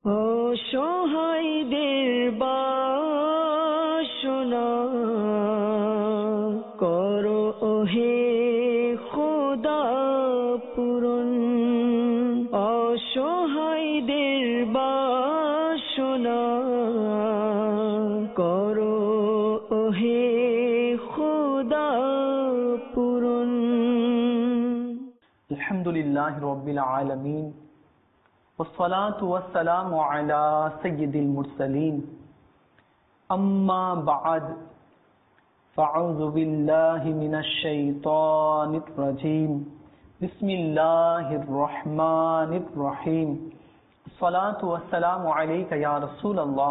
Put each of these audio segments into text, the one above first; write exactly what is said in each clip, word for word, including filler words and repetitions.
অসহায়দের বাসনা করো ওহে খোদা পূরণ। অসহায়দের বাসনা করো ওহে খোদা পূরণ। আলহামদুলিল্লাহি রাব্বিল আলামিন والصلاة والسلام على سيد المرسلين أما بعد فأعوذ بالله من الشيطان الرجيم بسم الله الرحمن الرحيم الصلاة والسلام عليك يا رسول الله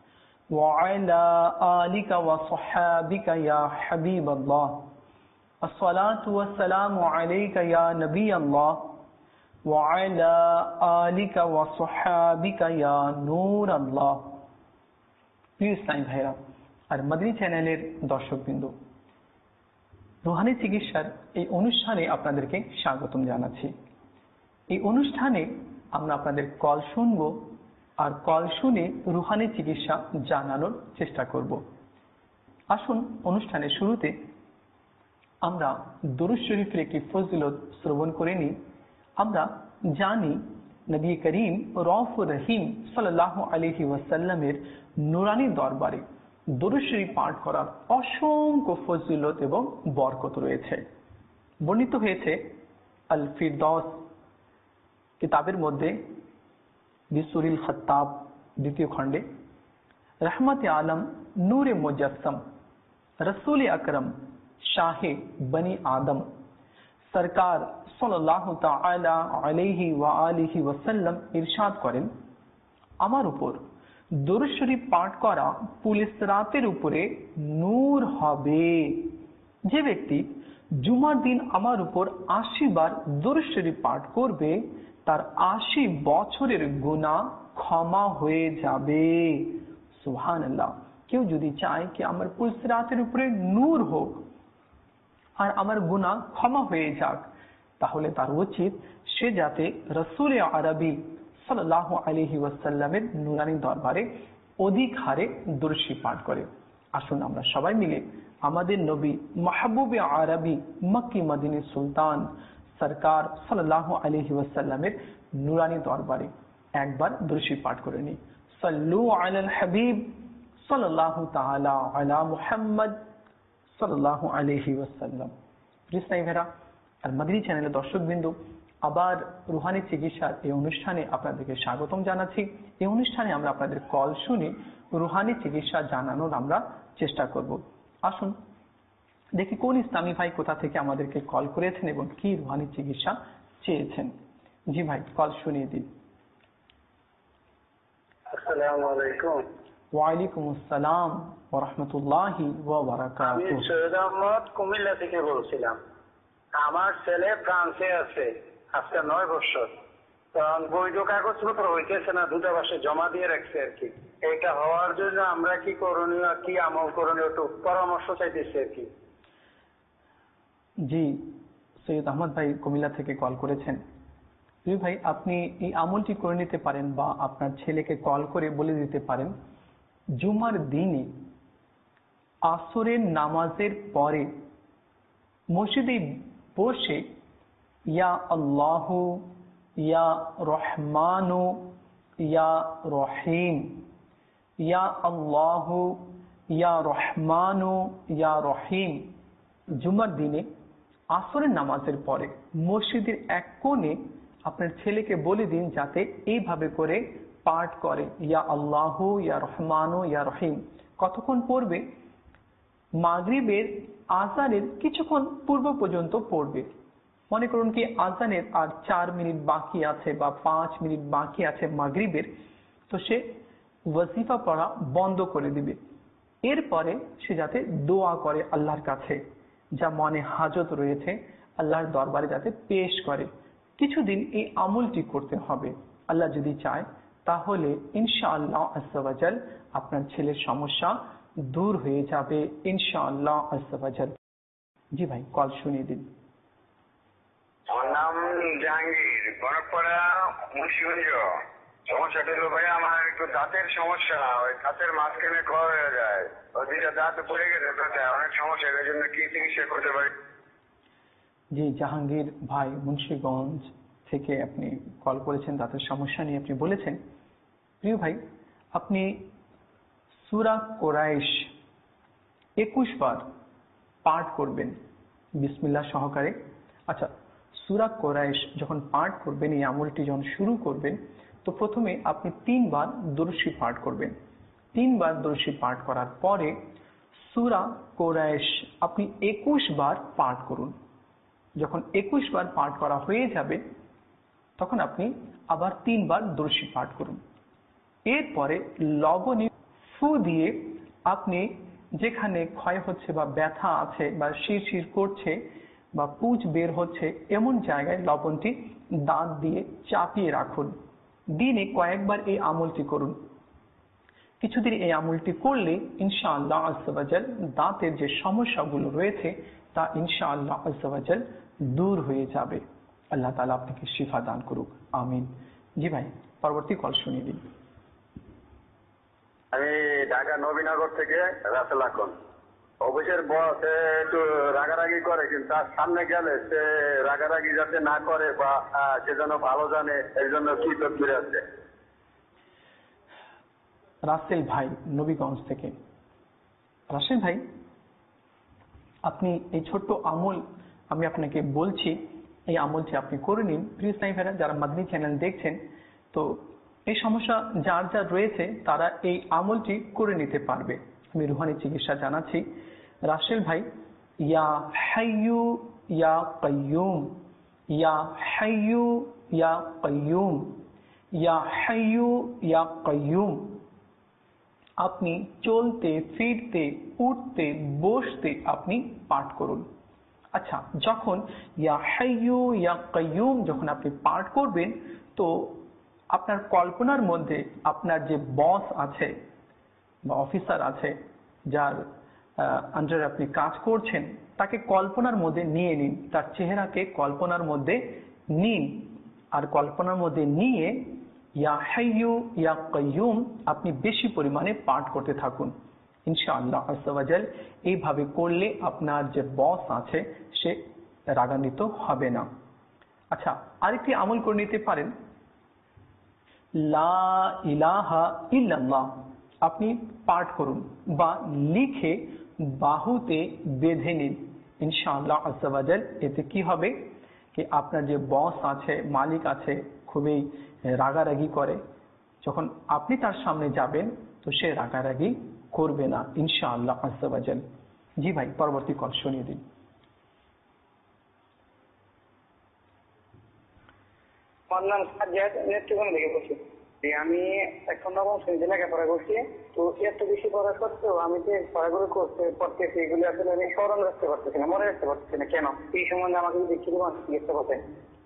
وعلى آلك وصحابك يا حبيب الله الصلاة والسلام عليك يا نبي الله وعلى آلك وصحابك يا نور الله। প্রিয় ইসলামী ভাইরা আর মাদানী চ্যানেলের দর্শকবৃন্দ, রুহানি চিকিৎসার এই অনুষ্ঠানে আপনাদেরকে স্বাগতম জানাচ্ছি। এই অনুষ্ঠানে আমরা আপনাদের কল শুনবো আর কল শুনে রুহানি চিকিৎসা জানানোর চেষ্টা করব। আসুন অনুষ্ঠানের শুরুতে আমরা দুরূদ শরীফের একটি ফজিলত শ্রবণ করে নিই। আমরা জানি নবী করিম রউফুর রহিম সাল্লাল্লাহু আলাইহি ওয়াসাল্লামের নুরানি দরবারে দুরূদ শরীফ পাঠ করার অসংখ্য ফজিলত এবং বরকত রয়েছে। বর্ণিত হয়েছে আল ফিরদৌস কিতাবের মধ্যে বিসুরিল খাত্তাব দ্বিতীয় খণ্ডে, রহমতে আলম নূরে মুজাসসম রসুল আকরম শাহে বনি আদম সরকার সাল্লাল্লাহু তাআলা আলাইহি ওয়া আলিহি ওয়াসাল্লাম ইরশাদ করেন, আমার উপর দুরূদ শরীফ পাঠ করা পুলিশ রাতের উপরে নূর হবে। যে ব্যক্তি জুমার দিন আমার উপর আশি বার দুরূদ শরীফ পাঠ করবে তার আশি বছরের গুনাহ ক্ষমা হয়ে যাবে। সুবহানাল্লাহ। কেউ যদি চায় কি আমার পুলিশ রাতের উপরে নূর হোক আর আমার গুনাহ ক্ষমা হয়ে যাক, তাহলে তার উচিত সে যাতে রাসূল আরবি সাল্লাল্লাহু আলাইহি ওয়াসাল্লামের নুরানি দরবারে অধিক হারে দুরূদ শরীফ পাঠ করে। আসুন আমরা সবাই মিলে আমাদের নবী মাহবুবে আরবি মক্কি মদিনী সুলতান সরকার সাল্লাল্লাহু আলাইহি ওয়াসাল্লামের নুরানি দরবারে একবার দুরূদ শরীফ পাঠ করে নিই। সাল্লু আলাল হাবিব সাল্লাল্লাহু তাআলা আলা মুহাম্মদ সাল্লাল্লাহু আলাইহি ওয়াসাল্লাম। ইসলামী ভাইরা আর মাদানী চ্যানেলের দর্শকবৃন্দ, আবার রুহানি চিকিৎসার এই অনুষ্ঠানে আপনাদেরকে স্বাগতম জানাচ্ছি। এই অনুষ্ঠানে আমরা আপনাদের কল শুনে রুহানি চিকিৎসা জানানোর আমরা চেষ্টা করব। আসুন দেখি কোন ইসলামী ভাই কোথা থেকে আমাদেরকে কল করেছেন এবং কি রুহানি চিকিৎসা চেয়েছেন। জি ভাই, কল শুনিয়ে দিন। আসসালামু আলাইকুম। ওয়ালাইকুম আসসালাম ওয়া রাহমাতুল্লাহি ওয়া বারাকাতুহু। আমি সৈয়দ আহমদ কুমিল্লা থেকে বলছিলাম। আমার ছেলে ফ্রান্সে আছে আজকে নয় বছর। তখন বৈধ কাগজপত্র হইতেছে না, দূতাবাসে জমা দিয়ে রাখছে আর কি। এটা হওয়ার জন্য আমরা কি করণীয়, কি আমল করণীয়, একটু পরামর্শ চাইতেছি আর কি। জি, সৈয়দ আহমদ ভাই কুমিল্লা থেকে কল করেছেন। জি ভাই, আপনি এই আমলটি করে নিতে পারেন বা আপনার ছেলেকে কল করে বলে দিতে পারেন, জুমার দিনে আসরের নামাজের পরে মসজিদে বসে ইয়া আল্লাহু ইয়া রহমানু ইয়া রহিম, ইয়া আল্লাহু ইয়া রহমানু ইয়া রহিম জুমার দিনে আসরের নামাজের পরে মসজিদের এক কোণে আপনার ছেলেকে বলে দিন যাতে এইভাবে করে পাঠ করে, ইয়া আল্লাহু ইয়া রহমানু ইয়া রহিম। কতক্ষণ পড়বে? মাগরিবের আজানের কিছুক্ষণ পূর্ব পর্যন্ত পড়বে। মনে করুন কি আজানের আর চার মিনিট বাকি আছে বা পাঁচ মিনিট বাকি আছে মাগরিবের, তো সে ওয়াজিফা পড়া বন্ধ করে দিবে। এরপরে সে যাতে দোয়া করে আল্লাহর কাছে, যা মনে হাজত রয়েছে আল্লাহর দরবারে যাতে পেশ করে। কিছুদিন এই আমলটি করতে হবে। আল্লাহ যদি চায় তাহলে ইনশাআল্লাহ আজ্জা ওয়া জাল আপনার ছেলের সমস্যা দূর হয়ে যাবে ইনশাআল্লাহ আজ্জা ওয়া জাল। জি ভাই, কল শুনিয়ে দিন। আমার নাম জাহাঙ্গীর, বরপাড়া, মুন্সিগঞ্জ। সমস্যাটা হলো ভাই আমার একটু দাঁতের সমস্যা, ওই দাঁতের মাঝখানে ক্ষয় হয়ে যায়, ওই দুইটা দাঁত পড়ে গেছে, অনেক সমস্যা, এর জন্য কি চিকিৎসা করতে পারি? জি জাহাঙ্গীর ভাই মুন্সিগঞ্জ থেকে আপনি কল করেছেন, দাঁতের সমস্যা নিয়ে আপনি বলেছেন। প্রিয় ভাই, আপনি সূরা কুরাইশ একুশ বার পাঠ করবেন বিসমিল্লাহ সহকারে। আচ্ছা, সূরা কুরাইশ যখন পাঠ করবেন, এই আমলটি যখন শুরু করবেন, তো প্রথমে আপনি তিনবার দরুদ শরীফ পাঠ করবেন। তিনবার দরুদ শরীফ পাঠ করার পরে সূরা কুরাইশ আপনি একুশ বার পাঠ করুন। যখন একুশ বার পাঠ করা হয়ে যাবে তখন আপনি আবার তিনবার দরুদ শরীফ পাঠ করুন। এরপরে লবণে ফু দিয়ে আপনি যেখানে ক্ষয় হচ্ছে বা ব্যথা আছে বা শিরশির করছে বা পুঁজ বের হচ্ছে এমন জায়গায় লবণটি দাঁত দিয়ে চাপিয়ে রাখুন। দিনে কয়েকবার এই আমলটি করুন। কিছুদিন এই আমলটি করলে ইনশাআল্লাহ আজ্জা ওয়া জাল দাঁতের যে সমস্যাগুলো রয়েছে তা ইনশাআল্লাহ আজ্জা ওয়া জাল দূর হয়ে যাবে। আল্লাহ তাআলা আপনাকে শিফা দান করুক, আমিন। জি ভাই, পরবর্তী কল শুনিয়ে দিন। আমি ঢাকা নবীনগর থেকে রাসেল আকন। অফিসের বস একটু রাগারাগি করে, কিন্তু তার সামনে গেলে সে রাগারাগি যাতে না করে বা সে যেন ভালো জানে, এর জন্য কি তদবির আছে? রাসেল ভাই নবীগঞ্জ থেকে। রাসেল ভাই, আপনি এই ছোট্ট আমল আমি আপনাকে বলছি, এই আমলটি আপনি করে নিন। প্রিয় সাই ভাইরা যারা মাদনী চ্যানেল দেখছেন, তো এই সমস্যা যার যার রয়েছে তারা এই আমলটি করে নিতে পারবে। আমি রুহানি চিকিৎসা জানাচ্ছি। রাসেল ভাই, ইয়া হাইয়ু ইয়া কাইয়ুম, ইয়া হাইয়ু ইয়া কাইয়ুম, ইয়া হাইয়ু ইয়া কাইয়ুম আপনি চলতে ফিরতে উঠতে বসতে আপনি পাঠ করুন। আচ্ছা, যখন ইয়া হাইয়ু ইয়া কাইয়ুম যখন আপনি পাঠ করবেন, তো আপনার কল্পনার মধ্যে আপনার যে বস আছে বা অফিসার আছে, যার আন্ডারে আপনি কাজ করছেন, তাকে কল্পনার মধ্যে নিয়ে নিন, তার চেহারাকে কল্পনার মধ্যে নিন। আর কল্পনার মধ্যে নিয়ে ইয়া হাইয়ু ইয়া কাইয়ুম আপনি বেশি পরিমাণে পাঠ করতে থাকুন। ইনশাআল্লাহ আজ্জা ওয়া জাল এইভাবে করলে আপনার যে বস আছে সে রাগান্বিত হবে না। আচ্ছা, আরেকটি আমল করে নিতে পারেন, লা ইলাহা ইল্লাল্লাহ আপনি পাঠ করুন বা লিখে বাহুতে বেঁধে নিন। ইনশাআল্লাহ আজ্জা ওয়া জাল এতে কি হবে কি আপনার যে বস আছে, মালিক আছে, খুবই রাগারাগি করে, যখন আপনি তার সামনে যাবেন তো সে রাগারাগি করবে না ইনশাআল্লাহ আজ্জা ওয়া জাল। জি ভাই, পরবর্তী কল শুনিয়ে দিন। আমার নাম সাজ্জাদ, নেত্রকোনা থেকে বলছি। আমি এখন নবম শ্রেণীতে লেখাপড়া করছি। তো এত বেশি পড়া সত্ত্বেও আমি যে পড়াগুলো করতে পড়তেছি এগুলি আসলে আমি স্মরণ রাখতে পারতেছি না, মনে রাখতে পারতেছি না। কেন? এই সম্বন্ধে আমাকে যদি কিছু জিজ্ঞাসা করতেন।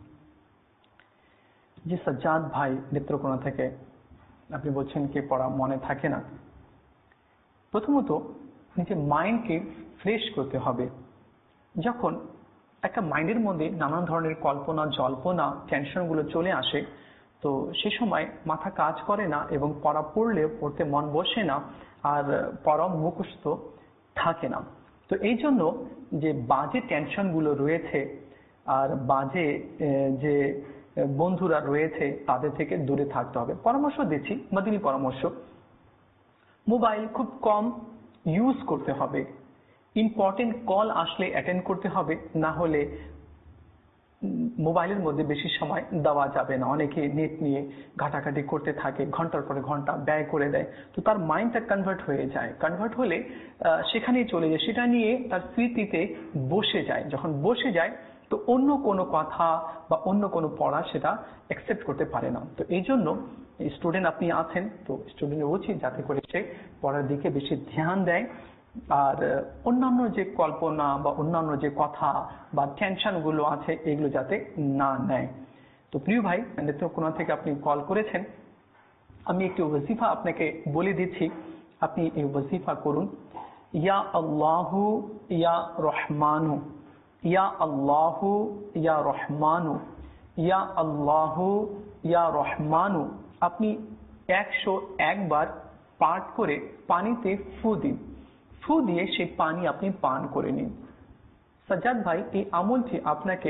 জি সাজ্জাদ ভাই নেত্রকোনা থেকে, আপনি বলছেন কি পড়া মনে থাকে না। প্রথমত নিজের মাইন্ডকে ফ্রেশ করতে হবে। যখন একটা মাইন্ডের মধ্যে নানান ধরনের কল্পনা জল্পনা টেনশনগুলো চলে আসে, তো সে সময় মাথা কাজ করে না এবং পড়া পড়লে পড়তে মন বসে না, আর পড়া মুখস্থ থাকে না। তো এই জন্য যে বাজে টেনশনগুলো রয়েছে আর বাজে যে বন্ধুরা রয়েছে তাদের থেকে দূরে থাকতে হবে। পরামর্শ দিচ্ছি, মাদিনী পরামর্শ, মোবাইল খুব কম ইউজ করতে হবে। ইম্পর্টেন্ট কল আসলে অ্যাটেন্ড করতে হবে, না হলে মোবাইলের মধ্যে বেশি সময় দেওয়া যাবে না। অনেকে নেট নিয়ে ঘাটাঘাটি করতে থাকে, ঘন্টার পরে ঘন্টা ব্যয় করে দেয়, তো তার মাইন্ডটা কনভার্ট হয়ে যায়। কনভার্ট হলে সেখানেই চলে যায়, সেটা নিয়ে তার স্মৃতিতে বসে যায়। যখন বসে যায় তো অন্য কোনো কথা বা অন্য কোনো পড়া সেটা অ্যাকসেপ্ট করতে পারে না। তো এই জন্য স্টুডেন্ট আপনি আছেন, তো স্টুডেন্টের উচিত যাতে করে সে পড়ার দিকে বেশি ধ্যান দেয়, আর অন্যান্য যে কল্পনা বা অন্যান্য যে কথা বা টেনশন গুলো আছে এগুলো যাতে না নেয়। তো প্রিয় ভাই, নেত্রকোনা থেকে আপনি কল করেছেন, আমি একটি ওয়াজিফা আপনাকে বলে দিচ্ছি, আপনি এই ওয়াজিফা করুন। ইয়া আল্লাহু ইয়া রহমানু, ইয়া আল্লাহু ইয়া রহমানু, ইয়া আল্লাহু ইয়া রহমানু আপনি একশো একবার পাঠ করে পানিতে ফু দিন। ফু দিয়ে সেই পানি আপনি পান করে নিন। সাজ্জাদ ভাই, এই আমলটি আপনাকে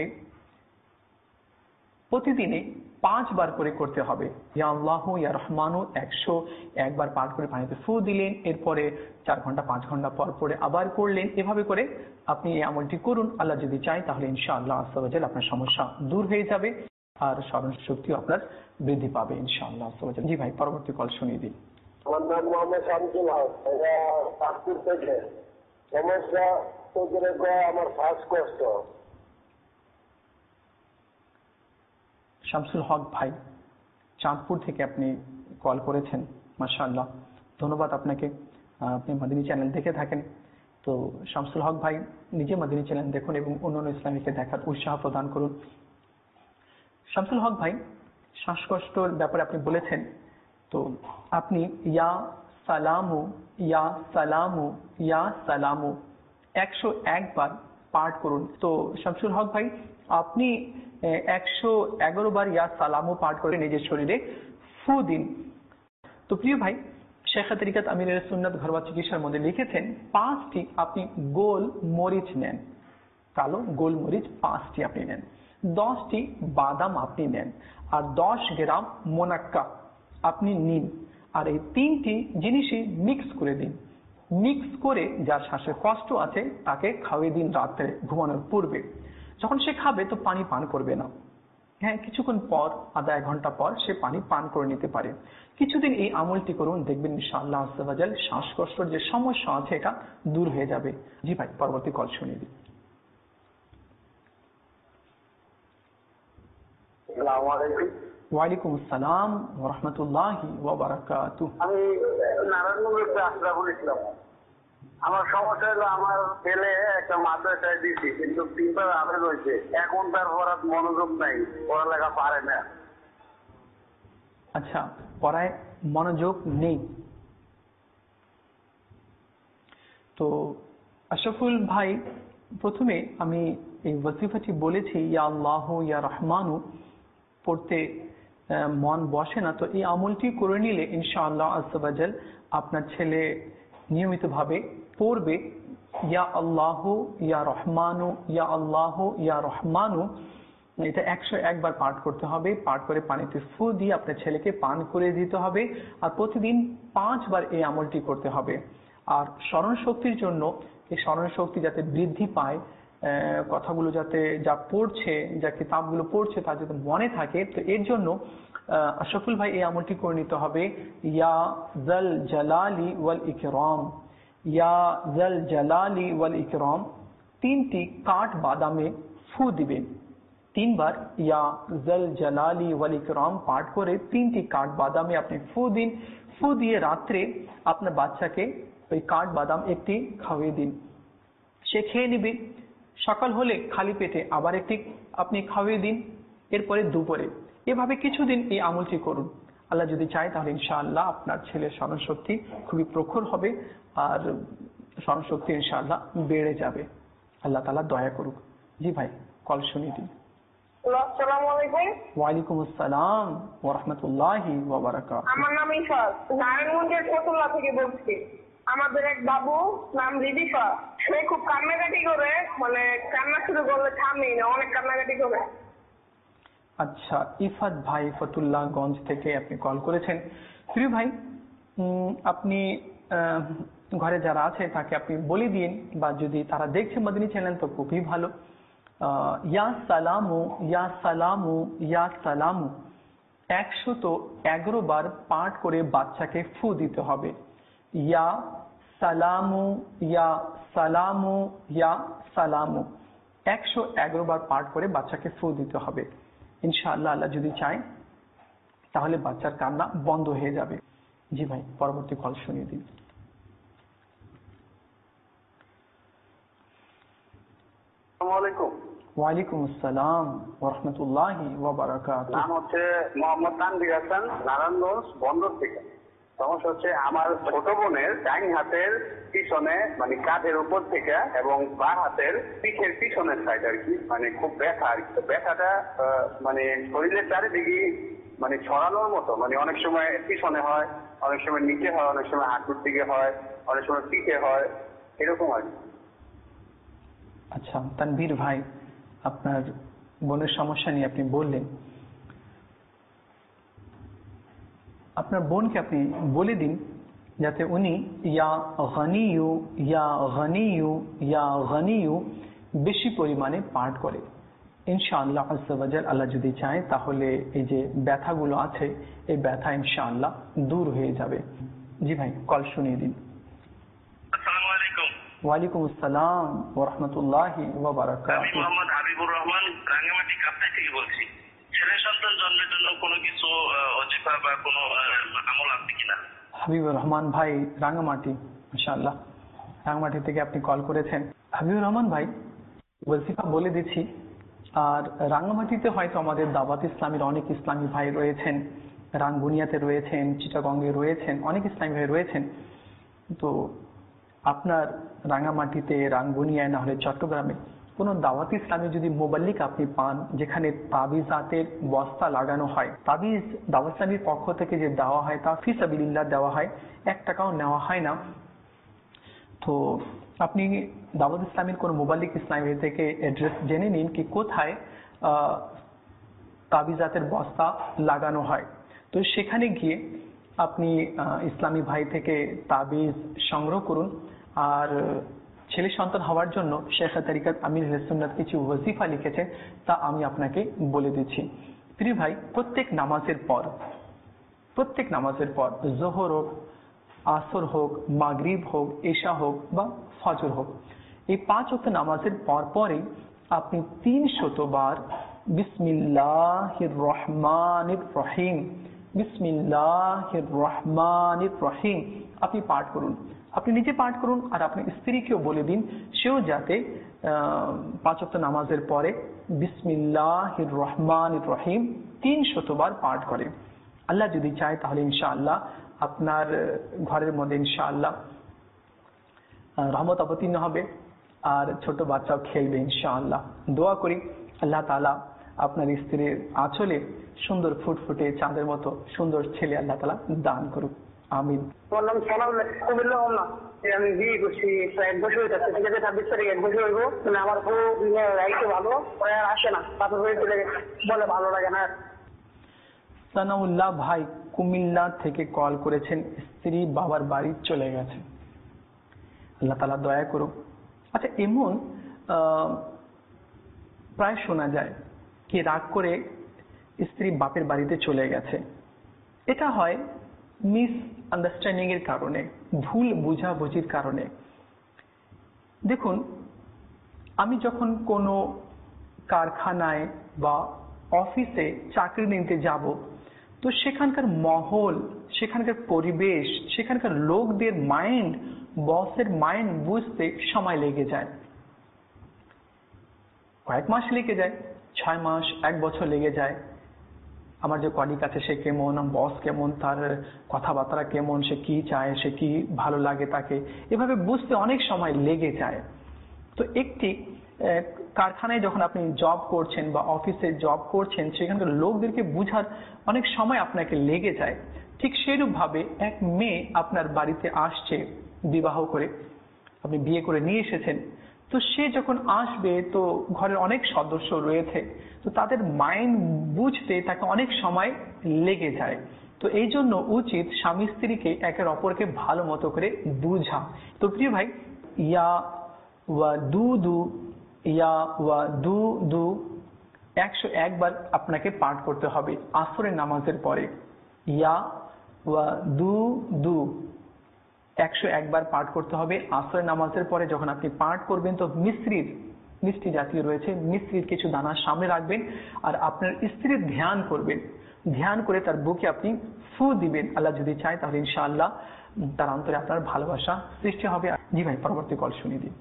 প্রতিদিনে পাঁচবার করে করতে হবে। ইয়া আল্লাহু ইয়া রহমানু একশো একবার পাঠ করে পানিতে ফু দিলেন, এরপরে চার ঘন্টা পাঁচ ঘন্টা পর পরে আবার করলেন। এভাবে করে আপনি এই আমলটি করুন। আল্লাহ যদি চায় তাহলে ইনশাআল্লাহ আজ্জা ওয়া জাল আপনার সমস্যা দূর হয়ে যাবে আর স্মরণ শক্তিও আপনার বৃদ্ধি পাবে ইনশাআল্লাহ আজ্জা ওয়া জাল। জি ভাই, পরবর্তী কল শুনিয়ে দিন। আমার নাম মোহাম্মদ শামসুল হক, এটা চাঁদপুর থেকে। সমস্যা চোখের আমার শ্বাসকষ্ট। শামসুল হক ভাই, চাঁদপুর থেকে আপনি কল করেছেন, মাশাআল্লাহ, ধন্যবাদ আপনাকে। আপনি মাদিনী চ্যানেল দেখে থাকেন, তো শামসুল হক ভাই নিজে মাদিনী চ্যানেল দেখুন এবং অন্যান্য ইসলামীকে দেখার উৎসাহ প্রদান করুন। শামসুল হক ভাই, শ্বাসকষ্টর ব্যাপারে আপনি বলেছেন, তো আপনি ইয়া সালামু ইয়া সালামু ইয়া সালামু একশো একবার পাঠ করুন। তো শামসুল হক ভাই, আপনি একশো এগারো বার ইয়া সালামু পাঠ করে নিজের শরীরে ফু দিন। তো প্রিয় ভাই, শেখ তরিকাত আমিরের সুন্নাত ঘরোয়া চিকিৎসার মধ্যে লিখেছেন পাঁচটি আপনি গোল মরিচ নেন, কালো গোল মরিচ পাঁচটি আপনি নেন, দশটি বাদাম আপনি নেন, আর দশ গ্রাম মোনাক্কা আপনি নিন। আর এই তিনটি জিনিসই মিক্স করে দিন। মিক্স করে যার শ্বাসের কষ্ট আছে তাকে খাওয়িয়ে দিন রাত্রে ঘুমানোর পূর্বে। যখন সে খাবে তো পানি পান করবে না, হ্যাঁ, কিছুক্ষণ পর আধা এক ঘন্টা পর সে পানি পান করে নিতে পারে। কিছুদিন এই আমলটি করুন, দেখবেন ইনশাআল্লাহ আজ্জা ওয়া জাল শ্বাসকষ্টের যে সমস্যা আছে এটা দূর হয়ে যাবে। জি ভাই, পরবর্তী কল শুনিয়ে দিন। ওয়ালাইকুম আসসালাম ওয়া রাহমাতুল্লাহি ওয়া বারাকাতুহু। আমি নারায়ণগঞ্জ আশরাফুল ইসলাম। আমার সমস্যা হলো আমার ছেলে একটা মাদ্রাসায় দিচ্ছি, কিন্তু তিনবার আবেদ হয়েছে, এখন তার পড়ার মনোযোগ নাই, পড়ালেখা পারে না। আচ্ছা, পড়ায় মনোযোগ নেই। তো আশরাফুল ভাই, প্রথমে আমি এই ওয়াজিফাটি বলেছি ইয়া আল্লাহু ইয়া রহমানু পড়তে মন বসে না, তো এই আমলটি করে নিলে ইনশাআল্লাহ আজ্জা ওয়া জাল আপনার ছেলে নিয়মিতভাবে পড়বে ইয়া আল্লাহু ইয়া রহমানু ইয়া আল্লাহু ইয়া রহমানু। এটা একশো একবার পাঠ করতে হবে। পাঠ করে পানিতে ফু দিয়ে আপনার ছেলেকে পান করে দিতে হবে, আর প্রতিদিন পাঁচবার এই আমলটি করতে হবে। আর স্মরণ শক্তির জন্য, এই স্মরণ শক্তি যাতে বৃদ্ধি পায়, কথাগুলো যাতে যা পড়ছে, যা কিতাবগুলো পড়ছে তা যাতে মনে থাকে, তো এর জন্য আশরাফুল ভাই এই আমলটি করে নিতে হবে ইয়া জাল জালালি ওয়াল ইকরাম, ইয়া জাল জালালি ওয়াল ইকরাম। তিনটি কাঠ বাদামে ফু দিবেন, তিনবার ইয়া জাল জালালি ওয়াল ইকরাম পাঠ করে তিনটি কাঠ বাদামে আপনি ফু দিন। ফু দিয়ে রাত্রে আপনার বাচ্চাকে ওই কাঠ বাদাম একটি খাওয়িয়ে দিন, সে খেয়ে নিবে। সকাল হলে খালি পেটে আবার একটি আপনি খাওয়িয়ে দিন, এরপরে দুপুরে। এভাবে কিছুদিন এই আমলটি করুন। আল্লাহ যদি চায় তাহলে ইনশাআল্লাহ আপনার ছেলের স্মরণ শক্তি খুবই প্রখর হবে আর স্মরণ শক্তি ইনশাআল্লাহ বেড়ে যাবে। আল্লাহ তাআলা দয়া করুক। জি ভাই, কল শুনিয়ে দিন। আসসালামু আলাইকুম। ওয়ালাইকুম আসসালাম ওয়া রাহমাতুল্লাহি ওয়া বারাকাতুহু। আমার নাম ইফাত, নারায়ণগঞ্জের ফতুল্লা থেকে বলছি। আমাদের এক বাবু নাম রিদিফা, সে খুব কান্নাকাটি করে, মানে কান্না শুরু করলে থামেই না, অনেক কান্নাকাটি করে। আচ্ছা, ইফাত ভাই ফতুল্লাহগঞ্জ থেকে আপনি কল করেছেন। প্রিয় ভাই, আপনি ঘরে যারা আছে তাকে আপনি বলে দিন, বা যদি তারা দেখছে মাদিনী চ্যানেল তো খুবই ভালো। ইয়া সালামু ইয়া সালামু ইয়া সালামু একশো তো এগারো বার পাঠ করে বাচ্চাকে ফু দিতে হবে। ইয়া সালামু ইয়া সালামু ইয়া সালামু একশো এগারো বার পাঠ করে বাচ্চাকে ফু দিতে হবে। ইনশাআল্লাহ আল্লাহ যদি চায় তাহলে বাচ্চার কান্না বন্ধ হয়ে যাবে। জি ভাই, পরবর্তী কল শুনিয়ে দিন। ওয়ালাইকুম আসসালাম ওয়া রাহমাতুল্লাহি ওয়া বারাকাতুহু। নাম হচ্ছে মোহাম্মদ তানভীর হাসান, নারায়ণগঞ্জ বন্দর থেকে। সমস্যা হচ্ছে আমার ছোট বোনের ডাইন হাতের পিছনে, মানে কাঁধের উপর থেকে, এবং বাঁ হাতের পিঠের পিছনের সাইড আর কি, মানে খুব ব্যথা আর কি। ব্যথাটা মানে শরীরের চারিদিকে মানে ছড়ানোর মতো, মানে অনেক সময় পিছনে হয়, অনেক সময় নিচে হয়, অনেক সময় হাঁটুর দিকে হয়, অনেক সময় পিঠে হয়, এরকম আর কি। আচ্ছা তানভীর ভাই, আপনার বোনের সমস্যা নিয়ে আপনি বললেন, আপনার বোনকে আপনি বলে দিন যাতে উনি ইয়া গনিয়ু ইয়া গনিয়ু ইয়া গনিয়ু বেশি পরিমাণে পাঠ করে। ইনশাআল্লাহ আজ্জা ওয়া জাল, আল্লাহ যদি চায় তাহলে এই যে ব্যথাগুলো আছে এই ব্যথা ইনশাআল্লাহ দূর হয়ে যাবে। জি ভাই, কল শুনিয়ে দিন। আসসালামু আলাইকুম। ওয়ালাইকুম আসসালাম ওয়া রাহমাতুল্লাহি ওয়া বারাকাতুহু। আমি মোহাম্মদ হাবিবুর রহমান, রাঙ্গামাটি কাপ্তাই থেকে বলছি। ছেলে সন্তান জন্মের জন্য কোনো কিছু ওজিফা বা কোনো আমল আছে কিনা? হাবিবুর রহমান ভাই, রাঙ্গামাটি, মাশাআল্লাহ, রাঙ্গামাটি থেকে আপনি কল করেছেন। হাবিবুর রহমান ভাই, ওজিফা বলে দিচ্ছি। আর রাঙ্গামাটিতে হয়তো আমাদের দাওয়াত ইসলামের অনেক ইসলামী ভাই রয়েছেন, রাঙ্গুনিয়াতে রয়েছেন, চিটাগঙ্গে রয়েছেন, অনেক ইসলামী ভাই রয়েছেন। তো আপনার রাঙ্গামাটিতে, রাঙ্গুনিয়ায়, না হলে চট্টগ্রামে কোনো দাওয়াত ইসলামী যদি মোবাল্লিক আপনি পান, যেখানে তাবিজাতের বস্তা লাগানো হয়, তাবিজ দাওয়াত ইসলামীর পক্ষ থেকে যে দেওয়া হয় তা ফি সাবিলিল্লাহ দেওয়া হয়, এক টাকাও নেওয়া হয় না। তো আপনি দাওয়াত ইসলামের কোন মোবাল্লিক ইসলামী থেকে অ্যাড্রেস জেনে নিন কি কোথায় তাবিজাতের বস্তা লাগানো হয়। তো সেখানে গিয়ে আপনি ইসলামী ভাই থেকে তাবিজ সংগ্রহ করুন। আর ছেলে সন্তান হওয়ার জন্য শেখ তরিকত আমির আহলে সুন্নাত কিছু ওয়াজিফা লিখেছেন, তা আমি আপনাকে বলে দিচ্ছি। প্রিয় ভাই, প্রত্যেক নামাজের পর প্রত্যেক নামাজের পর জোহর হোক, আসর হোক, মাগরিব হোক, এশা হোক বা ফজর হোক, এই পাঁচ ওয়াক্ত নামাজের পর পরে আপনি তিন শতবার বিসমিল্লাহির রহমানির রহিম বিসমিল্লাহির রহমানির রহিম আপনি পাঠ করুন। আপনি নিজে পাঠ করুন আর আপনার স্ত্রীকেও বলে দিন সেও যাতে পাঁচ ওয়াক্ত নামাজের পরে বিসমিল্লাহির রহমানির রহিম তিন শতবার পাঠ করে। আল্লাহ যদি চায় তাহলে ইনশাআল্লাহ আপনার ঘরের মধ্যে ইনশাআল্লাহ রহমত অবতীর্ণ হবে আর ছোট বাচ্চাও খেলবে ইনশাআল্লাহ। দোয়া করি আল্লাহ তাআলা আপনার স্ত্রীর আঁচলে সুন্দর ফুটফুটে চাঁদের মতো সুন্দর ছেলে আল্লাহ তাআলা দান করুক, আমিন। আমার নাম সালাম, কুমিল্লা না, আমি বিয়ে করছি এক বছর হয়ে যাচ্ছে, ঠিক আছে, ছাব্বিশ তারিখ এক বছর হইব। মানে আমার বউ রাইতে ভালো আসে না, তারপর হয়ে চলে গেছে, বলে ভালো লাগে না। সানাউল্লাহ ভাই কুমিল্লা থেকে কল করেছেন, স্ত্রী বাবার বাড়ি চলে গেছে, আল্লাহ তাআলা দয়া করুক। আচ্ছা, এমন প্রায় শোনা যায় কি রাগ করে স্ত্রী বাপের বাড়িতে চলে গেছে। এটা হয় মিস আন্ডারস্ট্যান্ডিং এর কারণে, ভুল বুঝাবুঝির কারণে। দেখুন, আমি যখন কোনো কারখানায় বা অফিসে চাকরি নিতে যাব, তো সেখানকার মহল, সেখানকার পরিবেশ, সেখানকার লোকদের মাইন্ড, বসের মাইন্ড বুঝতে সময় লেগে যায়, কয়েক মাস লেগে যায়, ছয় মাস এক বছর লেগে যায়। আমার যে কলিগ আছে সে কেমন, বস কেমন, তার কথাবার্তা কেমন, সে কি চায়, সে কি ভালো লাগে তাকে, এভাবে বুঝতে অনেক সময় লেগে যায়। তো একটি কারখানায় যখন আপনি জব করছেন বা অফিসে জব করছেন, সেখানকার লোকদেরকে বুঝার অনেক সময় আপনাকে লেগে যায়। ঠিক সেইরূপ ভাবে এক মেয়ে আপনার বাড়িতে আসছে বিবাহ করে, আপনি বিয়ে করে নিয়ে এসেছেন, তো সে যখন আসবে তো ঘরের অনেক সদস্য রয়েছে, তো তাদের মাইন্ড বুঝতে তাকে অনেক সময় লেগে যায়। তো এই জন্য উচিত স্বামী স্ত্রীকে একের অপরকে ভালো মতো করে বুঝা। তো প্রিয় ভাই, ইয়া ওয়া দু দু ইয়া ওয়া দু দু একশো একবার আপনাকে পাঠ করতে হবে আসরের নামাজের পরে। ইয়া ওয়া দু দু একশো একবার পাঠ করতে হবে আসরের নামাজের পরে। যখন আপনি পাঠ করবেন তো মিশ্রির মিষ্টি জাতীয় রয়েছে, মিশ্রির কিছু দানা সামনে রাখবেন আর আপনার স্ত্রীর ধ্যান করবেন, ধ্যান করে তার বুকে আপনি ফু দিবেন। আল্লাহ যদি চায় তাহলে ইনশাআল্লাহ তার অন্তরে আপনার ভালোবাসা সৃষ্টি হবে। জি ভাই, পরবর্তী কল শুনিয়ে দিন।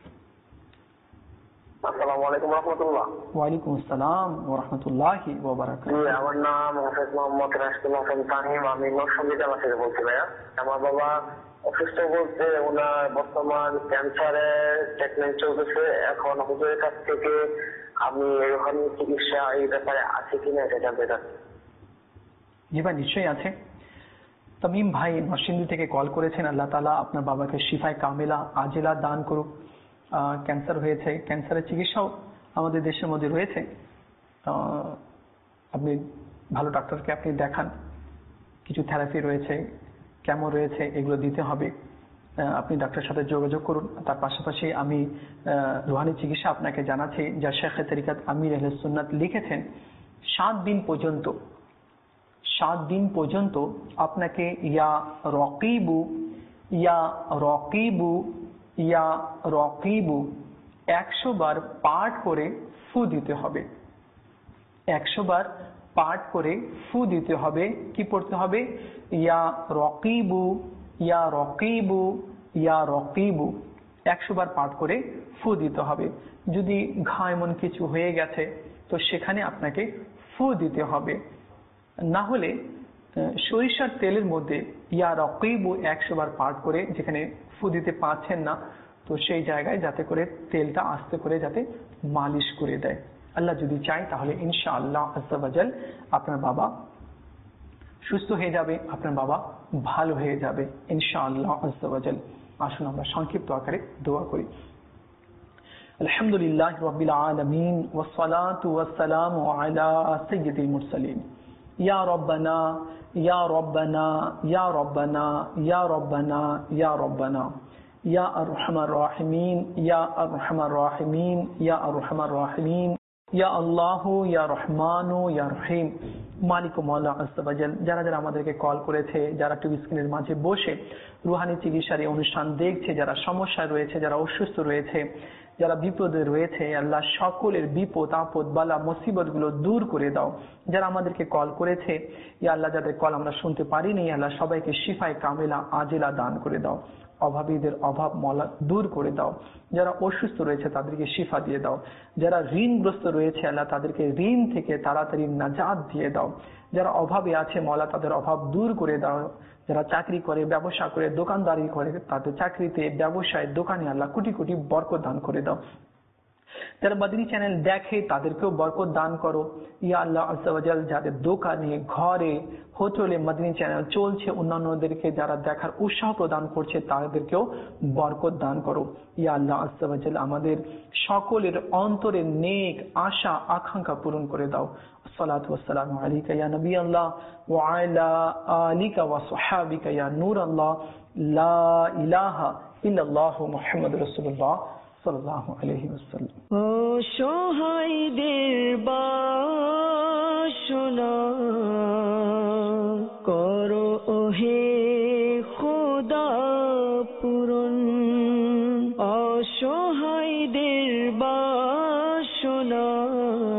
আসসালামু আলাইকুম রহমতুল্লাহ। ওয়ালাইকুম আসসালাম ওয়া রাহমাতুল্লাহি ওয়া বারাকাতুহু। আমার নাম হাফেজ মোহাম্মদ রাশিদুল হাসান তাহিম, আমি নরসিংদী জেলা থেকে বলছি ভাইয়া। আমার বাবা অসুস্থ বলতে ওনার বর্তমান ক্যান্সারের ট্রিটমেন্ট চলতেছে। এখন হুজুরের কাছ থেকে আমি এরকম চিকিৎসা এই ব্যাপারে আছে কিনা এটা জানতে চাচ্ছি। জি ভাই, নিশ্চয়ই আছে। তামিম ভাই নরসিংদী থেকে কল করেছেন। আল্লাহ তাআলা আপনার বাবাকে শিফায়ে কামেলা আজেলা দান করুক। ক্যান্সার হয়েছে, ক্যান্সারের চিকিৎসাও আমাদের দেশের মধ্যে রয়েছে। আপনি ভালো ডাক্তারকে আপনি দেখান, কিছু থেরাপি রয়েছে, কেমো রয়েছে, এগুলো দিতে হবে। আপনি ডাক্তারের সাথে যোগাযোগ করুন। তার পাশাপাশি আমি রুহানি চিকিৎসা আপনাকে জানাচ্ছি, যা শেখ তরিকাত আমির আহলে সুন্নাত লিখেছেন। সাত দিন পর্যন্ত সাত দিন পর্যন্ত আপনাকে ইয়া রকিবু ইয়া রকিবু ইয়া রকিবু একশো বার পাঠ করে ফু দিতে হবে। একশো বার পাঠ করে ফু দিতে হবে। কি পড়তে হবে? ইয়া রকিবু ইয়া রকিবু ইয়া রকিবু একশো বার পাঠ করে ফু দিতে হবে। যদি ঘা এমন কিছু হয়ে গেছে তো সেখানে আপনাকে ফু দিতে হবে। না হলে সরিষার তেলের মধ্যে ইয়া রকিবু একশো বার পাঠ করে, যেখানে ফু দিতে পারছেন না তো সেই জায়গায় যাতে করে তেলটা আস্তে করে যাতে মালিশ করে দেয়। আল্লাহ যদি চায় তাহলে ইনশাআল্লাহ আজ্জা ওয়া জাল আপনার বাবা সুস্থ হয়ে যাবে, আপনার বাবা ভালো হয়ে যাবে ইনশাআল্লাহ আজ্জা ওয়া জাল। আসুন আমরা সংক্ষিপ্ত আকারে দোয়া করি। আলহামদুলিল্লাহ রাব্বিল আলামিন ওয়াস সালাতু ওয়াস সালামু আলা সাইয়্যিদিল মুরসালিন। ইয়া রাব্বানা ইয়া রাব্বানা ইয়া রাব্বানা ইয়া রাব্বানা ইয়া রাব্বানা ইয়া আরহামার রাহিমিন ইয়া আরহামার রাহিমিন ইয়া আরহামার রাহিমিন ইয়া আল্লাহু ইয়া রহমানু ইয়া রহিম। মালিক ও মাওলা আজ্জা ওয়া জাল, যারা যারা আমাদেরকে কল করেছে, যারা টিভি স্ক্রিনের মাঝে বসে রুহানি চিকিৎসার এই অনুষ্ঠান দেখছে, যারা সমস্যায় রয়েছে, যারা অসুস্থ রয়েছে, যারা বিপদে রয়েছে, আল্লাহ সকলের বিপদ আপদ বালা মুসিবত গুলো দূর করে দাও। যারা আমাদেরকে কল করেছে, ইয়া আল্লাহ যাদের কল আমরা শুনতে পারিনি, আল্লাহ সবাইকে শিফায়ে কামেলা আজেলা দান করে দাও। অভাবীদের অভাব মলা দূর করে দাও। যারা অসুস্থ রয়েছে তাদেরকে শিফা দিয়ে দাও। যারা ঋণগ্রস্ত রয়েছে আল্লাহ তাদেরকে ঋণ থেকে তাড়াতাড়ি নাজাত দিয়ে দাও। যারা অভাবে আছে মওলা তাদের অভাব দূর করে দাও। যারা চাকরি করে, ব্যবসা করে, দোকানদারি করে, তাদের চাকরিতে, ব্যবসায়, দোকানে আল্লাহ কোটি কোটি বরকত দান করে দাও। যারা মাদানী চ্যানেল দেখে তাদেরকেও বরকত দান করো ইয়া আল্লাহ আজ্জা ওয়া জাল। যাদের দোকানে, ঘরে, হোটেলে মাদানী চ্যানেল চলছে, অন্যান্যদেরকে যারা দেখার উৎসাহ প্রদান করছে তাদেরকেও বরকত দান করো ইয়া আল্লাহ আজ্জা ওয়া জাল। আমাদের সকলের অন্তরের নেক আশা আকাঙ্ক্ষা পূরণ করে দাও। আসসালাতু ওয়াসসালামু আলাইকা ইয়া নবী আল্লাহ ওয়া আলা আলিকা ওয়া সাহাবিকা ইয়া নূর আল্লাহ। লা ইলাহা ইল্লাল্লাহু মুহাম্মাদুর রাসূলুল্লাহ সাল্লাল্লাহু আলাইহি ওয়াসাল্লাম। ও সহায়দের বাসনা করো ওহে খোদা পূরণ। অসহায়দের বাসনা